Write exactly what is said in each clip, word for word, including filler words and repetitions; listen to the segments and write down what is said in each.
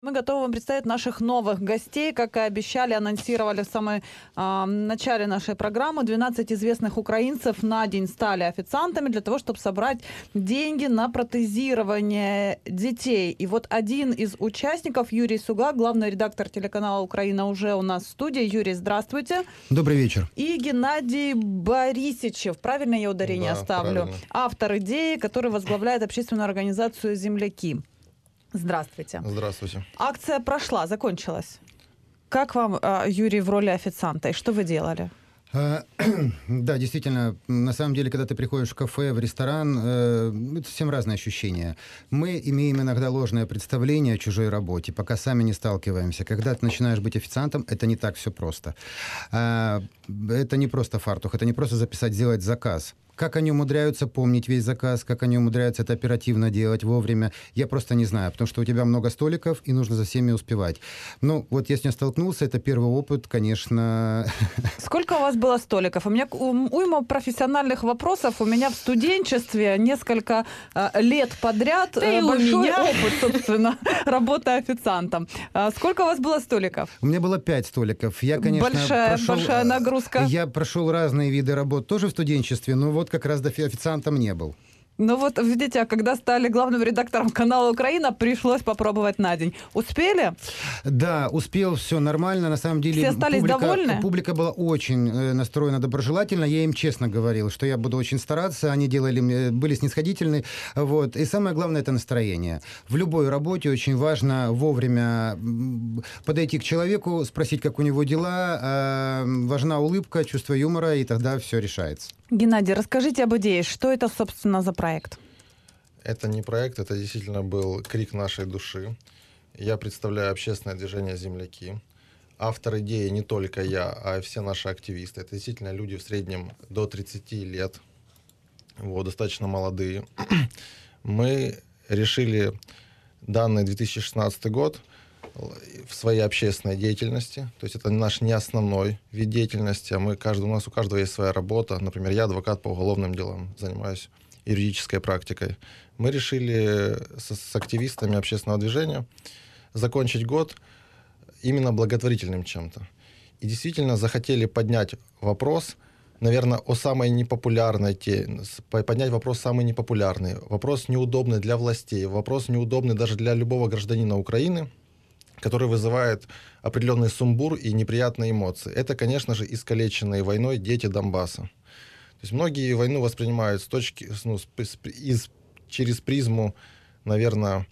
Мы готовы вам представить наших новых гостей. Как и обещали, анонсировали в самом э, начале нашей программы. двенадцать известных украинцев на день стали официантами для того, чтобы собрать деньги на протезирование детей. И вот один из участников, Юрий Суга, главный редактор телеканала «Украина», уже у нас в студии. Юрий, здравствуйте. Добрый вечер. И Геннадий Борисичев, правильно я ударение да, ставлю? Правильно. Автор идеи, который возглавляет общественную организацию «Земляки». Здравствуйте. Здравствуйте. Акция прошла, закончилась. Как вам, Юрий, в роли официанта? И что вы делали? Да, действительно, на самом деле, когда ты приходишь в кафе, в ресторан, это совсем разные ощущения. Мы имеем иногда ложное представление о чужой работе, пока сами не сталкиваемся. Когда ты начинаешь быть официантом, это не так все просто. Это не просто фартух, это не просто записать, сделать заказ. Как они умудряются помнить весь заказ, как они умудряются это оперативно делать вовремя, я просто не знаю, потому что у тебя много столиков, и нужно за всеми успевать. Ну, вот я с ним столкнулся, это первый опыт, конечно. Сколько у вас было столиков? У меня уйма профессиональных вопросов. У меня в студенчестве несколько лет подряд да большой опыт, собственно, работы официантом. Сколько у вас было столиков? У меня было пять столиков. Я, конечно, большая, прошел, большая нагрузка. Я прошел разные виды работ тоже в студенчестве, но вот как раз официантом не был. Ну вот, видите, а когда стали главным редактором канала «Украина», пришлось попробовать на день. Успели? Да, успел, все нормально. На самом деле, все остались публика, довольны? Публика была очень настроена доброжелательно. Я им честно говорил, что я буду очень стараться. Они делали, были снисходительны. Вот. И самое главное – это настроение. В любой работе очень важно вовремя подойти к человеку, спросить, как у него дела. Важна улыбка, чувство юмора, и тогда все решается. Геннадий, расскажите об идее. Что это, собственно, за проект? Это не проект, это действительно был крик нашей души. Я представляю общественное движение «Земляки». Автор идеи не только я, а все наши активисты. Это действительно люди в среднем до тридцати лет, вот, достаточно молодые. Мы решили данный две тысячи шестнадцатый год в своей общественной деятельности. То есть это наш не основной вид деятельности, а мы, каждый, у нас у каждого есть своя работа. Например, я адвокат по уголовным делам, занимаюсь юридической практикой. Мы решили с, с активистами общественного движения закончить год именно благотворительным чем-то. И действительно захотели поднять вопрос, наверное, о самой непопулярной теме, поднять вопрос самый непопулярный, вопрос неудобный для властей, вопрос неудобный даже для любого гражданина Украины, который вызывает определенный сумбур и неприятные эмоции. Это, конечно же, искалеченные войной дети Донбасса. То есть многие войну воспринимают с точки, ну, из, через призму, наверное,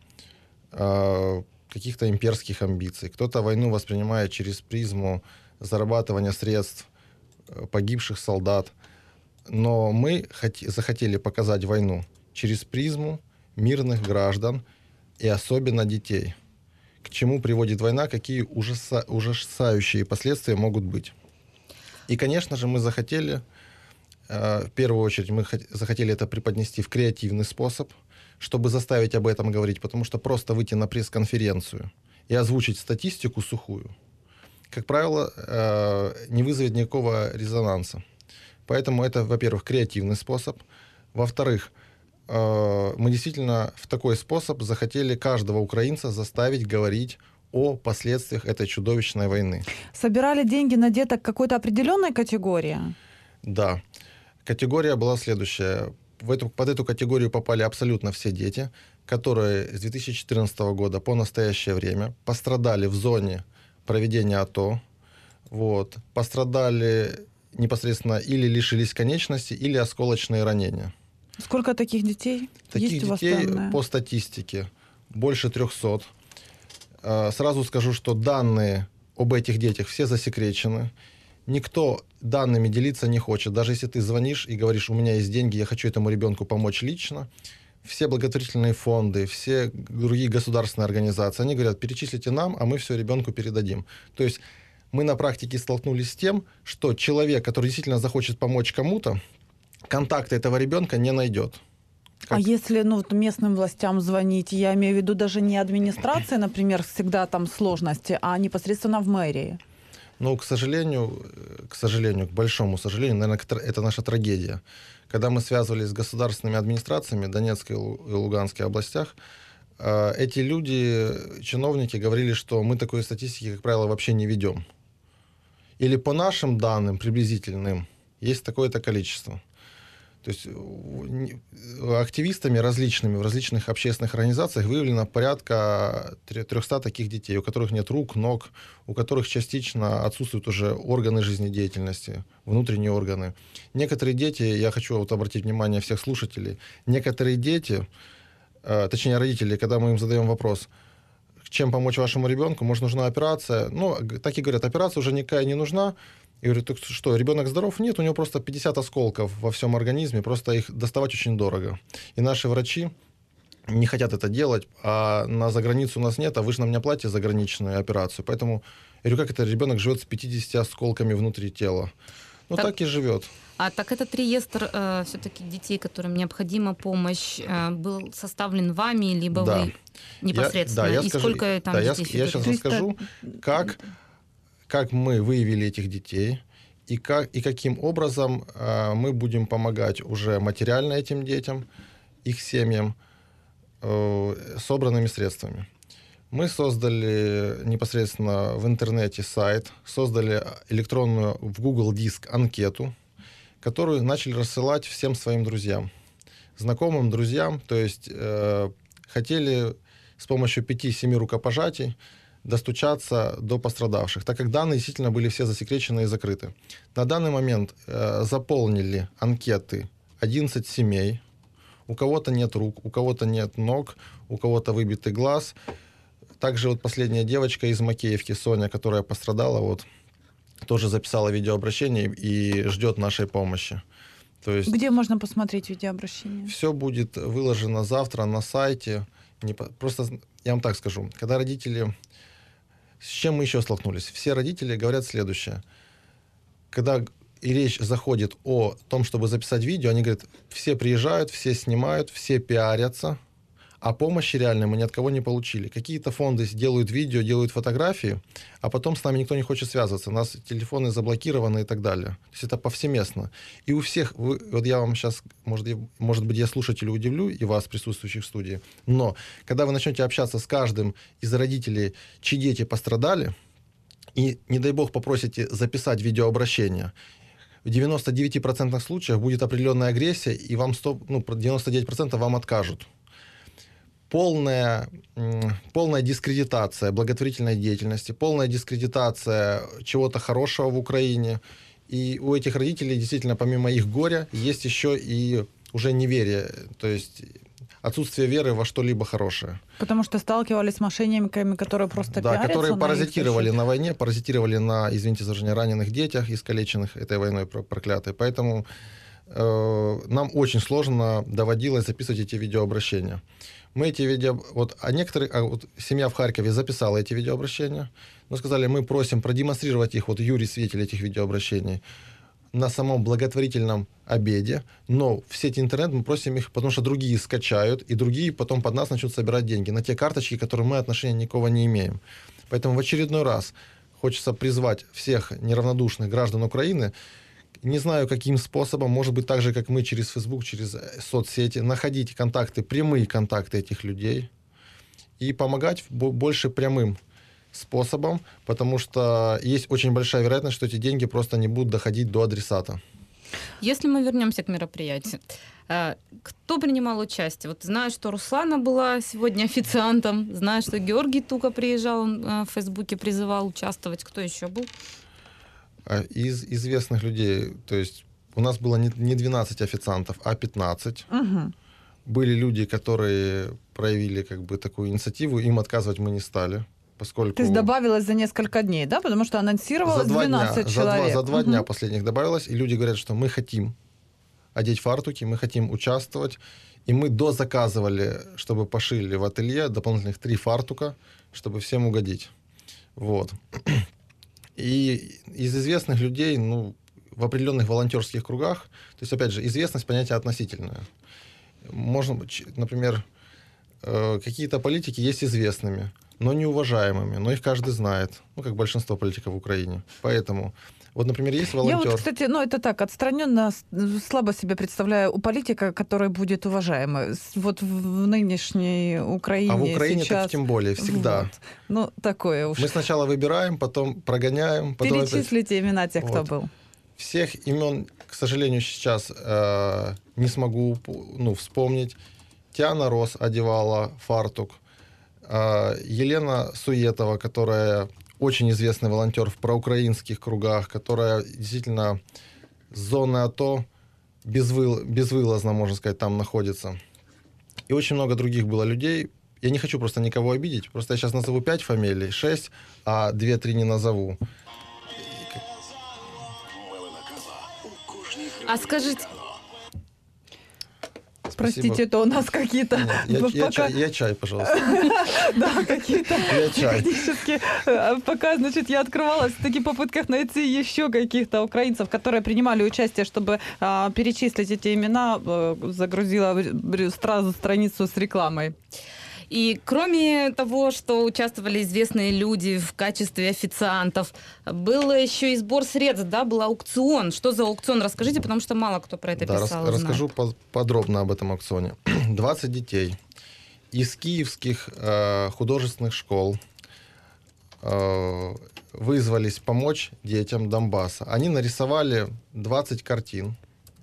каких-то имперских амбиций. Кто-то войну воспринимает через призму зарабатывания средств погибших солдат. Но мы захотели показать войну через призму мирных граждан и особенно детей. К чему приводит война, какие ужаса, ужасающие последствия могут быть. И, конечно же, мы захотели, э, в первую очередь, мы захотели это преподнести в креативный способ, чтобы заставить об этом говорить, потому что просто выйти на пресс-конференцию и озвучить статистику сухую, как правило, э, не вызовет никакого резонанса. Поэтому это, во-первых, креативный способ. Во-вторых, мы действительно в такой способ захотели каждого украинца заставить говорить о последствиях этой чудовищной войны. Собирали деньги на деток какой-то определенной категории? Да. Категория была следующая. В эту, под эту категорию попали абсолютно все дети, которые с две тысячи четырнадцатого года по настоящее время пострадали в зоне проведения АТО, вот, пострадали непосредственно или лишились конечности, или осколочные ранения. Сколько таких детей? Таких есть у вас детей данные? По статистике больше трехсот. Сразу скажу, что данные об этих детях все засекречены. Никто данными делиться не хочет. Даже если ты звонишь и говоришь, у меня есть деньги, я хочу этому ребенку помочь лично, все благотворительные фонды, все другие государственные организации, они говорят, перечислите нам, а мы все ребенку передадим. То есть мы на практике столкнулись с тем, что человек, который действительно захочет помочь кому-то, контакты этого ребенка не найдет. Как? А если ну, местным властям звонить, я имею в виду даже не администрация, например, всегда там сложности, а непосредственно в мэрии? Ну, к сожалению, к сожалению, к большому сожалению, наверное, это наша трагедия. Когда мы связывались с государственными администрациями в Донецкой и Луганской областях, эти люди, чиновники, говорили, что мы такой статистики, как правило, вообще не ведем. Или по нашим данным приблизительным есть такое-то количество. То есть активистами различными в различных общественных организациях выявлено порядка трехсот таких детей, у которых нет рук, ног, у которых частично отсутствуют уже органы жизнедеятельности, внутренние органы. Некоторые дети, я хочу вот обратить внимание всех слушателей, некоторые дети, точнее родители, когда мы им задаем вопрос, чем помочь вашему ребенку, может, нужна операция, ну, так и говорят, операция уже никакая не нужна. Я говорю, так что, ребенок здоров? Нет, у него просто пятьдесят осколков во всем организме, просто их доставать очень дорого. И наши врачи не хотят это делать, а на заграницу у нас нет, а вы же нам не оплатите заграничную операцию. Поэтому, я говорю, как это ребенок живет с пятьюдесятью осколками внутри тела? Ну, так, так и живет. А так этот реестр э, все-таки детей, которым необходима помощь, э, был составлен вами, либо да. вы непосредственно? Я, да, я И скажу, сколько там да, детей? Я, я сейчас расскажу, как... как мы выявили этих детей и, как, и каким образом э, мы будем помогать уже материально этим детям, их семьям, э, собранными средствами. Мы создали непосредственно в интернете сайт, создали электронную в Google Диск анкету, которую начали рассылать всем своим друзьям, знакомым, друзьям, то есть э, хотели с помощью пяти-семи рукопожатий достучаться до пострадавших, так как данные действительно были все засекречены и закрыты. На данный момент э, заполнили анкеты одиннадцать семей. У кого-то нет рук, у кого-то нет ног, у кого-то выбитый глаз. Также вот последняя девочка из Макеевки, Соня, которая пострадала, вот, тоже записала видеообращение и ждет нашей помощи. То есть где можно посмотреть видеообращение? Все будет выложено завтра на сайте. Не, просто я вам так скажу, когда родители... С чем мы еще столкнулись? Все родители говорят следующее. Когда и речь заходит о том, чтобы записать видео, они говорят, все приезжают, все снимают, все пиарятся, а помощи реальной мы ни от кого не получили. Какие-то фонды делают видео, делают фотографии, а потом с нами никто не хочет связываться. У нас телефоны заблокированы и так далее. То есть это повсеместно. И у всех, вы, вот я вам сейчас, может, может быть, я слушателей удивлю, и вас, присутствующих в студии, но когда вы начнете общаться с каждым из родителей, чьи дети пострадали, и, не дай бог, попросите записать видеообращение, в девяноста девяти процентах случаев будет определенная агрессия, и вам сто, ну, девяносто девять процентов вам откажут. Полная, полная дискредитация благотворительной деятельности, полная дискредитация чего-то хорошего в Украине. И у этих родителей действительно, помимо их горя, есть еще и уже неверие, то есть отсутствие веры во что-либо хорошее. Потому что сталкивались с мошенниками, которые просто да, пиарятся которые на паразитировали на войне, паразитировали на, извините за выражение, раненых детях, искалеченных этой войной проклятой. Поэтому э, нам очень сложно доводилось записывать эти видеообращения. Мы эти видео... Вот, а некоторые... А вот семья в Харькове записала эти видеообращения, но сказали, мы просим продемонстрировать их, вот Юрий свидетель этих видеообращений, на самом благотворительном обеде, но в сети интернет мы просим их, потому что другие скачают, и другие потом под нас начнут собирать деньги на те карточки, к которым мы отношения никакого не имеем. Поэтому в очередной раз хочется призвать всех неравнодушных граждан Украины, не знаю, каким способом, может быть, так же, как мы, через Facebook, через соцсети, находить контакты, прямые контакты этих людей и помогать больше прямым способом, потому что есть очень большая вероятность, что эти деньги просто не будут доходить до адресата. Если мы вернемся к мероприятию, кто принимал участие? Вот знаю, что Руслана была сегодня официантом, знаю, что Георгий Тука приезжал, он в Фейсбуке призывал участвовать. Кто еще был? Из известных людей, то есть у нас было не двенадцать официантов, а пятнадцать. Угу. Были люди, которые проявили как бы такую инициативу, им отказывать мы не стали. Поскольку... То есть добавилось за несколько дней, да? Потому что анонсировалось за двенадцать дня, человек. За два, за два угу. дня последних добавилось, и люди говорят, что мы хотим одеть фартуки, мы хотим участвовать. И мы дозаказывали, чтобы пошили в ателье дополнительных три фартука, чтобы всем угодить. Вот. И из известных людей, ну, в определенных волонтерских кругах, то есть, опять же, известность понятие относительное. Можно, например, какие-то политики есть известными. но неуважаемыми, но их каждый знает, ну, как большинство политиков в Украине. Поэтому, вот, например, есть волонтер... Я вот, кстати, ну, это так, отстраненно слабо себе представляю у политика, который будет уважаемый. Вот в нынешней Украине А в Украине сейчас... так тем более, всегда. Вот. Ну, такое уж. Мы сначала выбираем, потом прогоняем, потом... Перечислите опять... имена тех, вот. кто был. Всех имен, к сожалению, сейчас э, не смогу ну, вспомнить. Тиана Рос одевала фартук. Э, Елена Суетова, которая очень известный волонтер в проукраинских кругах, которая действительно с зоны АТО безвыл, безвылазно, можно сказать, там находится. И очень много других было людей. Я не хочу просто никого обидеть. Просто я сейчас назову пять фамилий, шесть, а две-три не назову. А скажите... Простите, это у нас какие-то... Нет, я, пока... я, чай, я чай, пожалуйста. Да, какие-то Я чай. технически... Пока, значит, я открывалась в таких попытках найти еще каких-то украинцев, которые принимали участие, чтобы а, перечислить эти имена, загрузила сразу страницу с рекламой. И кроме того, что участвовали известные люди в качестве официантов, был еще и сбор средств, да, был аукцион. Что за аукцион? Расскажите, потому что мало кто про это да, писал. Рас, расскажу по- подробно об этом аукционе. двадцать детей из киевских э, художественных школ э, вызвались помочь детям Донбасса. Они нарисовали двадцать картин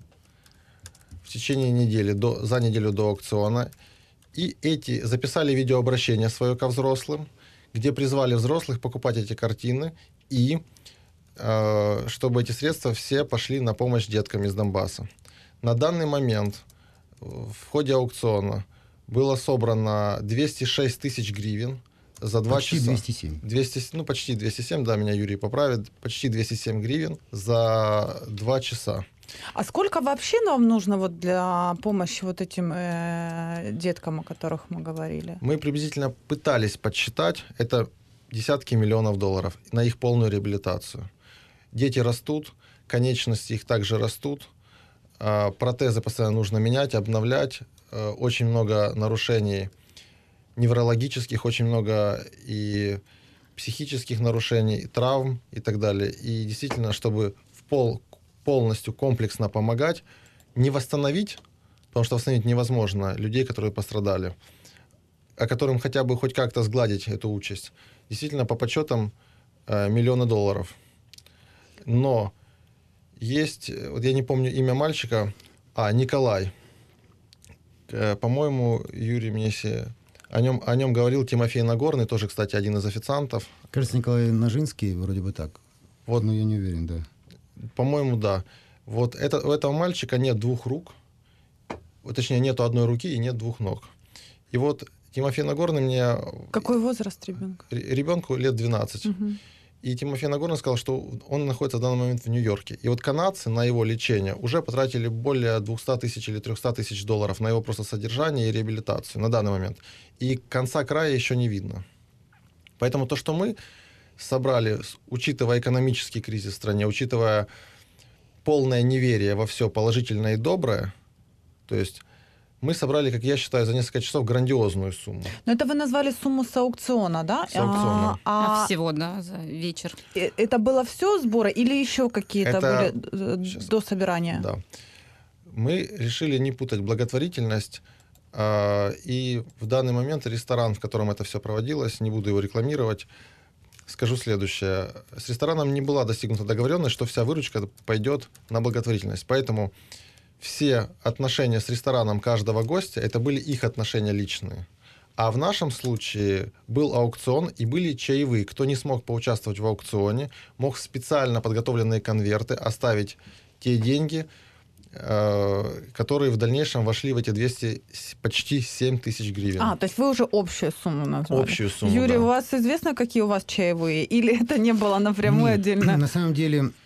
в течение недели, до, за неделю до аукциона. И эти записали видеообращение свое ко взрослым, где призвали взрослых покупать эти картины, и э, чтобы эти средства все пошли на помощь деткам из Донбасса. На данный момент в ходе аукциона было собрано двести шесть тысяч гривен за два почти часа. двести семь. двести, ну, почти двести семь, да, меня Юрий поправит. Почти двести семь гривен за два часа. А сколько вообще нам нужно вот для помощи вот этим э, деткам, о которых мы говорили? Мы приблизительно пытались подсчитать, это десятки миллионов долларов на их полную реабилитацию. Дети растут, конечности их также растут, э, протезы постоянно нужно менять, обновлять, э, очень много нарушений неврологических, очень много и психических нарушений, и травм и так далее. И действительно, чтобы в пол полностью комплексно помогать, не восстановить, потому что восстановить невозможно людей, которые пострадали, а которым хотя бы хоть как-то сгладить эту участь. Действительно, по подсчетам э, миллионы долларов. Но есть, вот я не помню имя мальчика, а, Николай. Э, по-моему, Юрий мне если... О нем, о нем говорил Тимофей Нагорный, тоже, кстати, один из официантов. Кажется, Николай Ножинский, вроде бы так. Вот, но я не уверен, да. По-моему, да. Вот это, у этого мальчика нет двух рук, точнее, нету одной руки и нет двух ног. И вот Тимофей Нагорный мне... Какой возраст ребенка? Ребенку лет двенадцать. Угу. И Тимофей Нагорный сказал, что он находится в данный момент в Нью-Йорке. И вот канадцы на его лечение уже потратили более двухсот тысяч или трехсот тысяч долларов на его просто содержание и реабилитацию на данный момент. И конца края еще не видно. Поэтому то, что мы собрали, учитывая экономический кризис в стране, учитывая полное неверие во все положительное и доброе, то есть мы собрали, как я считаю, за несколько часов грандиозную сумму. Но это вы назвали сумму с аукциона, да? С аукциона. А, А всего, да, за вечер. Это было все сборы или еще какие-то Это... были Сейчас. до собирания? Да. Мы решили не путать благотворительность э, и в данный момент ресторан, в котором это все проводилось, не буду его рекламировать, скажу следующее. С рестораном не была достигнута договоренность, что вся выручка пойдет на благотворительность. Поэтому все отношения с рестораном каждого гостя, это были их отношения личные. А в нашем случае был аукцион и были чаевые. Кто не смог поучаствовать в аукционе, мог в специально подготовленные конверты оставить те деньги, которые в дальнейшем вошли в эти двести, почти семь тысяч гривен. А, то есть вы уже общую сумму назвали. Общую сумму, Юрий, да. у вас известно, какие у вас чаевые? Или это не было напрямую Нет, отдельно? На самом деле,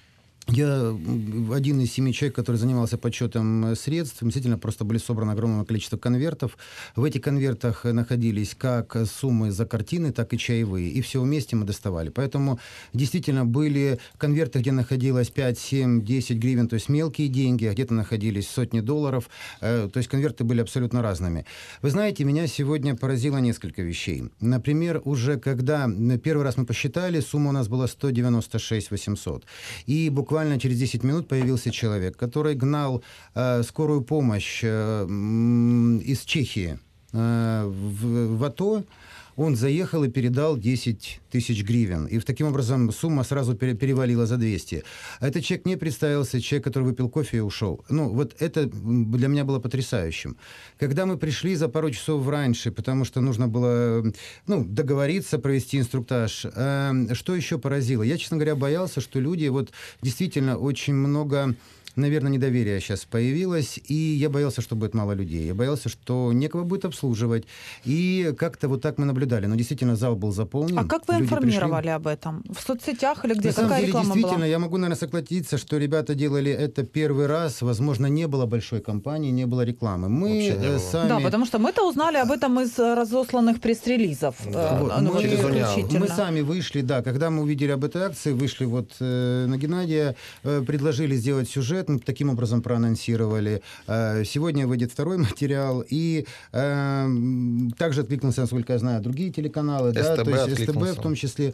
Я один из семи человек, который занимался подсчетом средств. Действительно, просто были собраны огромное количество конвертов. В этих конвертах находились как суммы за картины, так и чаевые. И все вместе мы доставали. Поэтому действительно были конверты, где находилось пять, семь, десять гривен, то есть мелкие деньги, а где-то находились сотни долларов. То есть конверты были абсолютно разными. Вы знаете, меня сегодня поразило несколько вещей. Например, уже когда первый раз мы посчитали, сумма у нас была сто девяносто шесть тысяч восемьсот. И буквально Буквально через десять минут появился человек, который гнал э, скорую помощь э, из Чехии э, в, в АТО. Он заехал и передал десять тысяч гривен. И таким образом сумма сразу пере, перевалила за двести. А этот человек не представился, человек, который выпил кофе и ушел. Ну, вот это для меня было потрясающим. Когда мы пришли за пару часов раньше, потому что нужно было, ну, договориться, провести инструктаж, э, что еще поразило? Я, честно говоря, боялся, что люди, вот действительно очень много... Наверное, недоверие сейчас появилось, и я боялся, что будет мало людей. Я боялся, что некого будет обслуживать. И как-то вот так мы наблюдали. Но действительно, зал был заполнен. А как вы люди информировали пришли. об этом? В соцсетях или где? На Какая самом деле, реклама действительно, была? я могу, наверное, согласиться, что ребята делали это первый раз. Возможно, не было большой кампании, не было рекламы. Мы Вообще не было. сами... Да, потому что мы-то узнали об этом из разосланных пресс-релизов. Да. э, Вот, ну, мы, через Униан. исключительно. мы сами вышли, да, когда мы увидели об этой акции, вышли вот э, на Геннадия, э, предложили сделать сюжет, мы таким образом проанонсировали. Э, сегодня выйдет второй материал, и э, также откликнулся, насколько я знаю, другие телеканалы, да, СТБ то есть СТБ откликнулся. в том числе.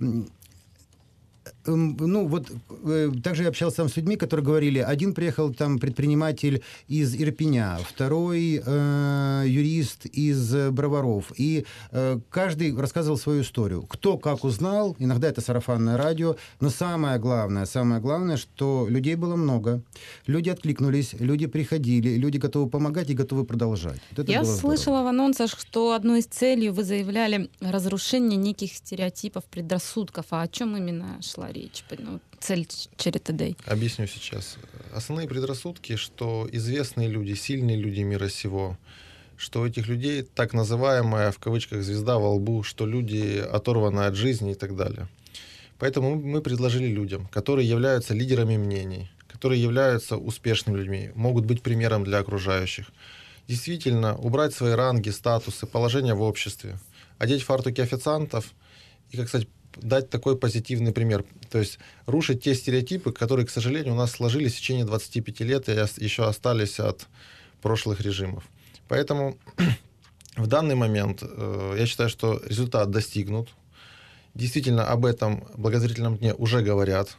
Ну, вот э, также я общался там с людьми, которые говорили, один приехал там предприниматель из Ирпеня, второй э, юрист из Броваров, и э, каждый рассказывал свою историю. Кто как узнал, иногда это сарафанное радио, но самое главное, самое главное, что людей было много, люди откликнулись, люди приходили, люди готовы помогать и готовы продолжать. Вот это Я было слышала здорово. в анонсах, что одной из целей вы заявляли разрушение неких стереотипов, предрассудков. А о чем именно шла речь? Ну, цель Charity Day. Объясню сейчас. Основные предрассудки, что известные люди, сильные люди мира сего, что у этих людей так называемая, в кавычках, звезда во лбу, что люди оторваны от жизни и так далее. Поэтому мы предложили людям, которые являются лидерами мнений, которые являются успешными людьми, могут быть примером для окружающих, действительно убрать свои ранги, статусы, положение в обществе, одеть фартуки официантов и, как сказать, дать такой позитивный пример. То есть рушить те стереотипы, которые, к сожалению, у нас сложились в течение двадцати пяти лет и еще остались от прошлых режимов. Поэтому в данный момент э, я считаю, что результат достигнут. Действительно, об этом благотворительном дне уже говорят.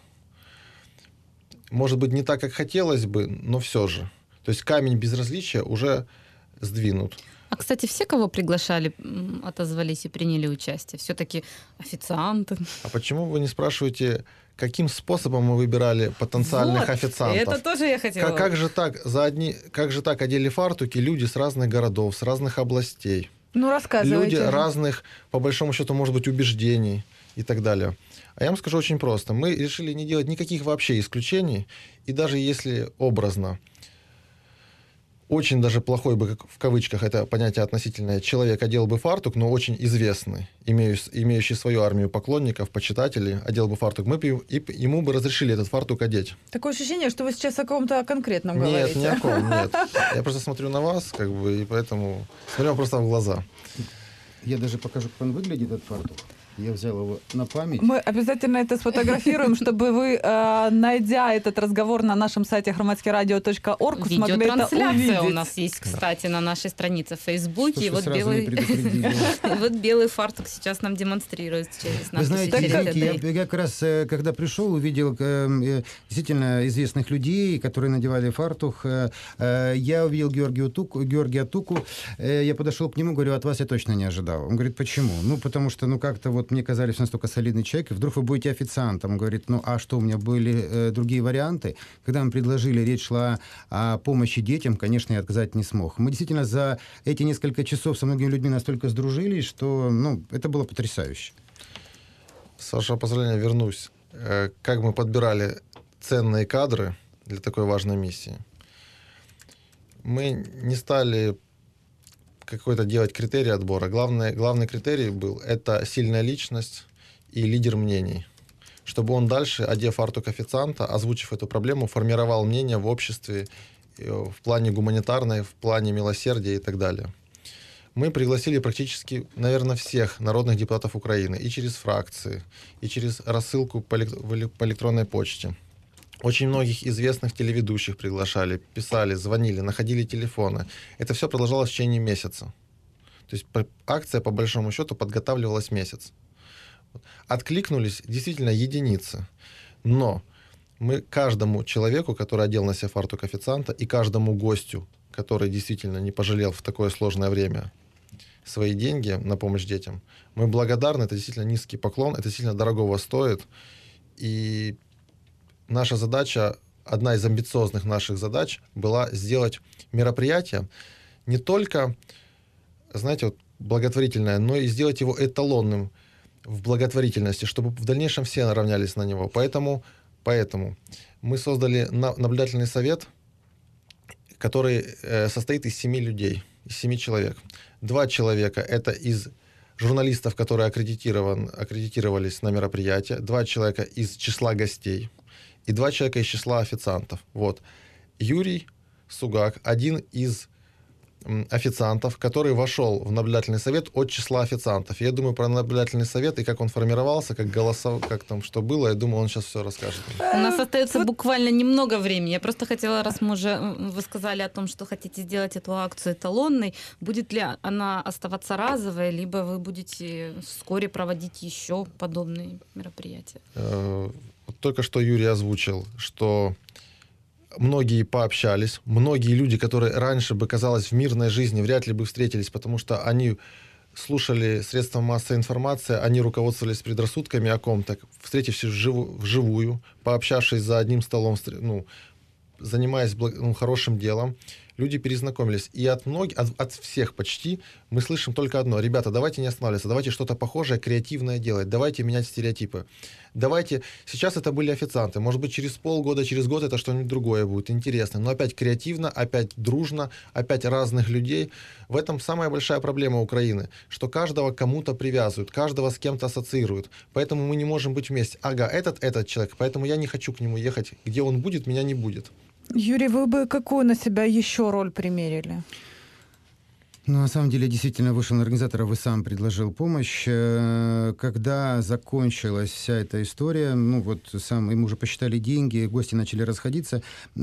Может быть, не так, как хотелось бы, но все же. То есть камень безразличия уже сдвинут. А, кстати, все, кого приглашали, отозвались и приняли участие? Все-таки официанты? А почему вы не спрашиваете, каким способом мы выбирали потенциальных Вот, официантов? это тоже я хотела. Как, как, же так, за одни, как же так одели фартуки люди с разных городов, с разных областей? Ну, рассказывайте. Люди разных, по большому счету, может быть, убеждений и так далее. А я вам скажу очень просто. Мы решили не делать никаких вообще исключений, и даже если образно, очень даже плохой бы, в кавычках, это понятие относительное, человек одел бы фартук, но очень известный, имеющий, имеющий свою армию поклонников, почитателей, одел бы фартук, мы бы и, ему бы разрешили этот фартук одеть. Такое ощущение, что вы сейчас о ком-то конкретном Нет, говорите. ни о ком, нет. Я просто смотрю на вас, как бы, и поэтому смотрю вам просто в глаза. Я даже покажу, как он выглядит, этот фартук. Я взял его на память. Мы обязательно это сфотографируем, чтобы вы, э, найдя этот разговор на нашем сайте громадскерадио точка орг, смогли это Видеотрансляция увидеть. у нас есть, кстати, на нашей странице в Фейсбуке. Что ж И вы вот сразу не белый... предупредили? вот белый фартук сейчас нам демонстрирует через Вы нас. знаете, Вики, я, я как раз, э, когда пришел, увидел э, действительно известных людей, которые надевали фартук. Э, э, я увидел Георгия Туку, Георгия Туку. Э, я подошел к нему, говорю, от вас я точно не ожидал. Он говорит, почему? Ну, потому что, ну, как-то вот мне казались настолько солидный человек, и вдруг вы будете официантом. Он говорит, ну, а что, у меня были э, другие варианты? Когда мы предложили, речь шла о помощи детям, конечно, я отказать не смог. Мы действительно за эти несколько часов со многими людьми настолько сдружились, что, ну, это было потрясающе. С вашего позволения вернусь. Э, Как мы подбирали ценные кадры для такой важной миссии. Мы не стали какой-то делать критерий отбора. Главный, главный критерий был — это сильная личность и лидер мнений. чтобы он дальше, одев фартук официанта, озвучив эту проблему, формировал мнение в обществе в плане гуманитарной, в плане милосердия и так далее. Мы пригласили практически, наверное, всех народных депутатов Украины и через фракции, и через рассылку по электронной почте. Очень многих известных телеведущих приглашали, писали, звонили, находили телефоны. Это все продолжалось в течение месяца. То есть акция, по большому счету, подготавливалась месяц. Откликнулись действительно единицы. Но мы каждому человеку, который одел на себя фартук официанта, и каждому гостю, который действительно не пожалел в такое сложное время свои деньги на помощь детям, мы благодарны. Это действительно низкий поклон, это действительно дорогого стоит. И наша задача, одна из амбициозных наших задач была сделать мероприятие не только, знаете, вот, благотворительное, но и сделать его эталонным в благотворительности, чтобы в дальнейшем все равнялись на него. Поэтому, поэтому мы создали наблюдательный совет, который э, состоит из семи людей, из семи человек. Два человека — это из журналистов, которые аккредитирован, аккредитировались на мероприятие, два человека из числа гостей и два человека из числа официантов. Вот. Юрий Сугак, один из официантов, который вошел в наблюдательный совет от числа официантов. Я думаю про наблюдательный совет и как он формировался, как голосов, как там что было. Я думаю, он сейчас все расскажет. У нас остается буквально немного времени. Я просто хотела, раз мы уже вы сказали о том, что хотите сделать эту акцию эталонной, будет ли она оставаться разовой, либо вы будете вскоре проводить еще подобные мероприятия? Только что Юрий озвучил, что многие пообщались, многие люди, которые раньше бы, казалось, в мирной жизни вряд ли бы встретились, потому что они слушали средства массовой информации, они руководствовались предрассудками о ком-то, встретившись вживую, вживую, пообщавшись за одним столом, ну, занимаясь ну, хорошим делом, люди перезнакомились. И от многих, от, от всех почти мы слышим только одно: ребята, давайте не останавливаться, давайте что-то похожее, креативное делать, давайте менять стереотипы. Давайте, сейчас это были официанты, может быть, через полгода, через год это что-нибудь другое будет, интересно, но опять креативно, опять дружно, опять разных людей. В этом самая большая проблема Украины, что каждого кому-то привязывают, каждого с кем-то ассоциируют, поэтому мы не можем быть вместе. Ага, этот, этот человек, поэтому я не хочу к нему ехать, где он будет, меня не будет. Юрий, вы бы какую на себя еще роль примерили? Ну, на самом деле, действительно, вышел на организатора, вы сам предложил помощь. Когда закончилась вся эта история, ну вот сам, им уже посчитали деньги, гости начали расходиться,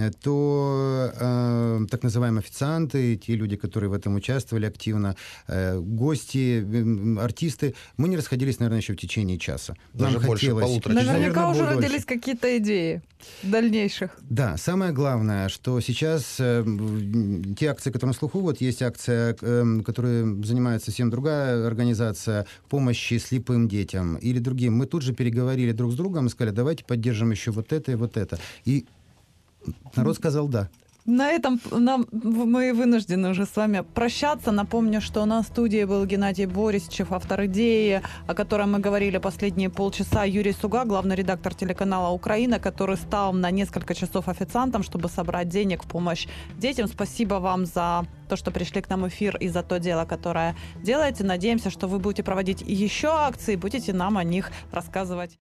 то э, так называемые официанты, те люди, которые в этом участвовали активно, э, гости, э, артисты, мы не расходились, наверное, еще в течение часа. Даже Нам больше хотелось... полутора часов. Наверняка уже больше. родились какие-то идеи дальнейших. Да, самое главное, что сейчас э, те акции, которые на слуху, вот есть акция, э, которой занимается совсем другая организация, помощи слепым детям или другим. Мы тут же переговорили друг с другом и сказали, давайте поддержим еще вот это и вот это. И народ сказал да. На этом нам, мы вынуждены уже с вами прощаться. Напомню, что на студии был Геннадий Борисчев, автор идеи, о которой мы говорили последние полчаса, Юрий Сугак, главный редактор телеканала «Украина», который стал на несколько часов официантом, чтобы собрать денег в помощь детям. Спасибо вам за то, что пришли к нам в эфир и за то дело, которое делаете. Надеемся, что вы будете проводить еще акции, будете нам о них рассказывать.